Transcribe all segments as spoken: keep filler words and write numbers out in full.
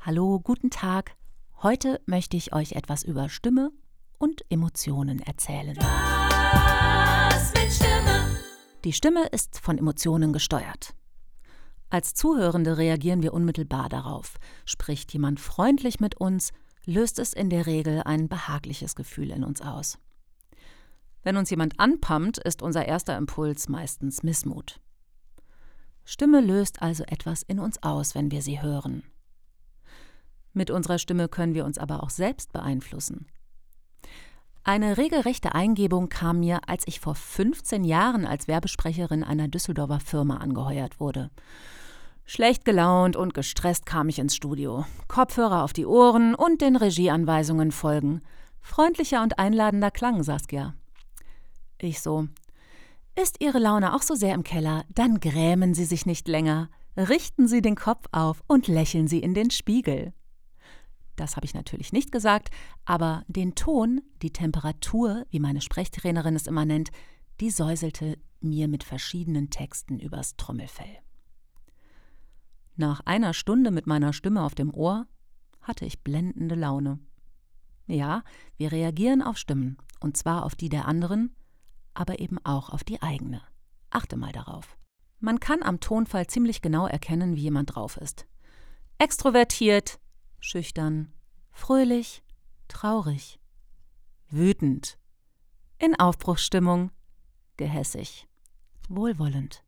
Hallo, guten Tag. Heute möchte ich euch etwas über Stimme und Emotionen erzählen. Was mit Stimme? Die Stimme ist von Emotionen gesteuert. Als Zuhörende reagieren wir unmittelbar darauf. Spricht jemand freundlich mit uns, löst es in der Regel ein behagliches Gefühl in uns aus. Wenn uns jemand anpammt, ist unser erster Impuls meistens Missmut. Stimme löst also etwas in uns aus, wenn wir sie hören. Mit unserer Stimme können wir uns aber auch selbst beeinflussen. Eine regelrechte Eingebung kam mir, als ich vor fünfzehn Jahren als Werbesprecherin einer Düsseldorfer Firma angeheuert wurde. Schlecht gelaunt und gestresst kam ich ins Studio. Kopfhörer auf die Ohren und den Regieanweisungen folgen. Freundlicher und einladender Klang, Saskia. Ich so: Ist Ihre Laune auch so sehr im Keller? Dann grämen Sie sich nicht länger. Richten Sie den Kopf auf und lächeln Sie in den Spiegel. Das habe ich natürlich nicht gesagt, aber den Ton, die Temperatur, wie meine Sprechtrainerin es immer nennt, die säuselte mir mit verschiedenen Texten übers Trommelfell. Nach einer Stunde mit meiner Stimme auf dem Ohr hatte ich blendende Laune. Ja, wir reagieren auf Stimmen, und zwar auf die der anderen, aber eben auch auf die eigene. Achte mal darauf. Man kann am Tonfall ziemlich genau erkennen, wie jemand drauf ist. Extrovertiert, schüchtern, fröhlich, traurig, wütend, in Aufbruchsstimmung, gehässig, wohlwollend.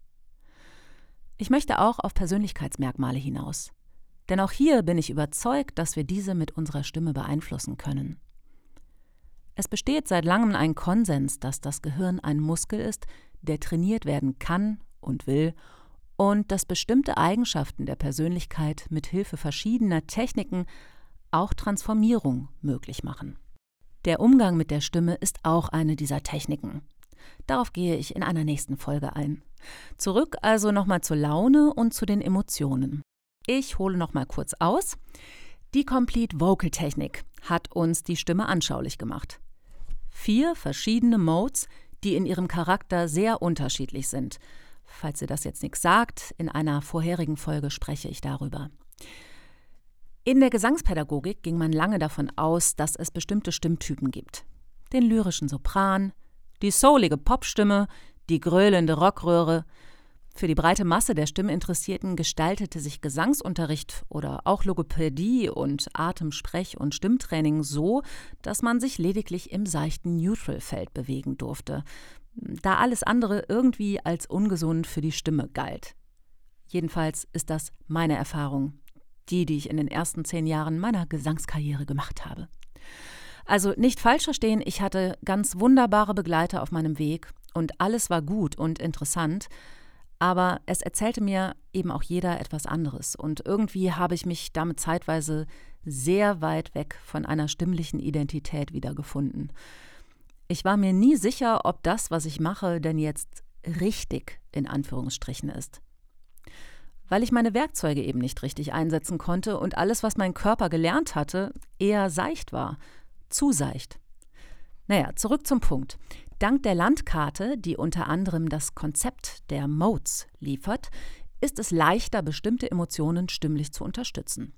Ich möchte auch auf Persönlichkeitsmerkmale hinaus. Denn auch hier bin ich überzeugt, dass wir diese mit unserer Stimme beeinflussen können. Es besteht seit langem ein Konsens, dass das Gehirn ein Muskel ist, der trainiert werden kann und will, und dass bestimmte Eigenschaften der Persönlichkeit mit Hilfe verschiedener Techniken auch Transformierung möglich machen. Der Umgang mit der Stimme ist auch eine dieser Techniken. Darauf gehe ich in einer nächsten Folge ein. Zurück also nochmal zur Laune und zu den Emotionen. Ich hole nochmal kurz aus. Die Complete Vocal Technik hat uns die Stimme anschaulich gemacht. Vier verschiedene Modes, die in ihrem Charakter sehr unterschiedlich sind. Falls ihr das jetzt nichts sagt, in einer vorherigen Folge spreche ich darüber. In der Gesangspädagogik ging man lange davon aus, dass es bestimmte Stimmtypen gibt. Den lyrischen Sopran, die soulige Popstimme, die gröhlende Rockröhre. Für die breite Masse der Stimminteressierten gestaltete sich Gesangsunterricht oder auch Logopädie und Atem-, Sprech- und Stimmtraining so, dass man sich lediglich im seichten Neutral-Feld bewegen durfte, da alles andere irgendwie als ungesund für die Stimme galt. Jedenfalls ist das meine Erfahrung, die, die ich in den ersten zehn Jahren meiner Gesangskarriere gemacht habe. Also nicht falsch verstehen, ich hatte ganz wunderbare Begleiter auf meinem Weg und alles war gut und interessant, aber es erzählte mir eben auch jeder etwas anderes und irgendwie habe ich mich damit zeitweise sehr weit weg von einer stimmlichen Identität wiedergefunden. Ich war mir nie sicher, ob das, was ich mache, denn jetzt richtig in Anführungsstrichen ist. Weil ich meine Werkzeuge eben nicht richtig einsetzen konnte und alles, was mein Körper gelernt hatte, eher seicht war. Zu seicht. Naja, zurück zum Punkt. Dank der Landkarte, die unter anderem das Konzept der Modes liefert, ist es leichter, bestimmte Emotionen stimmlich zu unterstützen.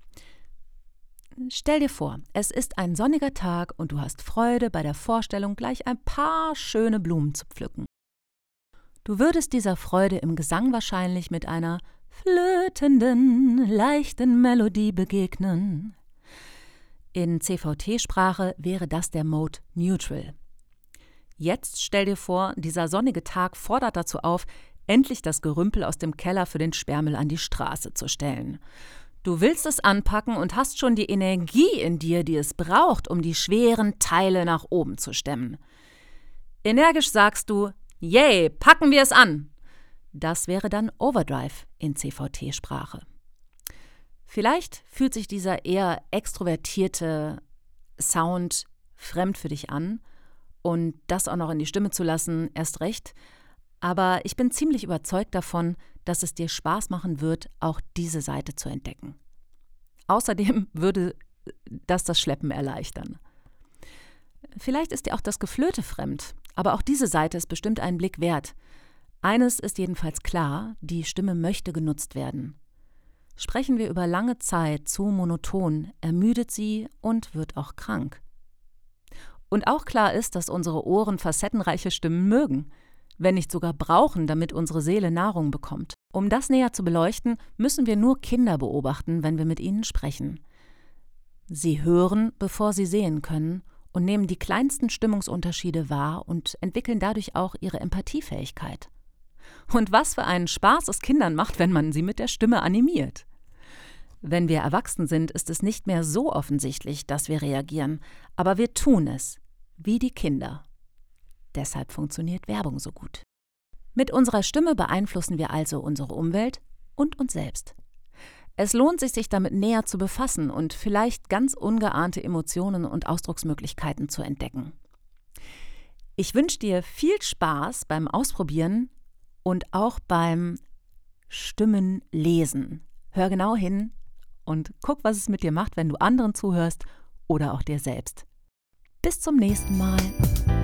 Stell dir vor, es ist ein sonniger Tag und du hast Freude bei der Vorstellung, gleich ein paar schöne Blumen zu pflücken. Du würdest dieser Freude im Gesang wahrscheinlich mit einer flötenden, leichten Melodie begegnen. In C V T-Sprache wäre das der Mode Neutral. Jetzt stell dir vor, dieser sonnige Tag fordert dazu auf, endlich das Gerümpel aus dem Keller für den Sperrmüll an die Straße zu stellen. Du willst es anpacken und hast schon die Energie in dir, die es braucht, um die schweren Teile nach oben zu stemmen. Energisch sagst du: Yay, packen wir es an! Das wäre dann Overdrive in C V T-Sprache. Vielleicht fühlt sich dieser eher extrovertierte Sound fremd für dich an und das auch noch in die Stimme zu lassen, erst recht. Aber ich bin ziemlich überzeugt davon, dass es dir Spaß machen wird, auch diese Seite zu entdecken. Außerdem würde das das Schleppen erleichtern. Vielleicht ist dir auch das Geflöte fremd, aber auch diese Seite ist bestimmt einen Blick wert. Eines ist jedenfalls klar: Die Stimme möchte genutzt werden. Sprechen wir über lange Zeit zu monoton, ermüdet sie und wird auch krank. Und auch klar ist, dass unsere Ohren facettenreiche Stimmen mögen, wenn nicht sogar brauchen, damit unsere Seele Nahrung bekommt. Um das näher zu beleuchten, müssen wir nur Kinder beobachten, wenn wir mit ihnen sprechen. Sie hören, bevor sie sehen können, und nehmen die kleinsten Stimmungsunterschiede wahr und entwickeln dadurch auch ihre Empathiefähigkeit. Und was für einen Spaß es Kindern macht, wenn man sie mit der Stimme animiert. Wenn wir erwachsen sind, ist es nicht mehr so offensichtlich, dass wir reagieren, aber wir tun es, wie die Kinder. Deshalb funktioniert Werbung so gut. Mit unserer Stimme beeinflussen wir also unsere Umwelt und uns selbst. Es lohnt sich, sich damit näher zu befassen und vielleicht ganz ungeahnte Emotionen und Ausdrucksmöglichkeiten zu entdecken. Ich wünsche dir viel Spaß beim Ausprobieren und auch beim Stimmenlesen. Hör genau hin und guck, was es mit dir macht, wenn du anderen zuhörst oder auch dir selbst. Bis zum nächsten Mal.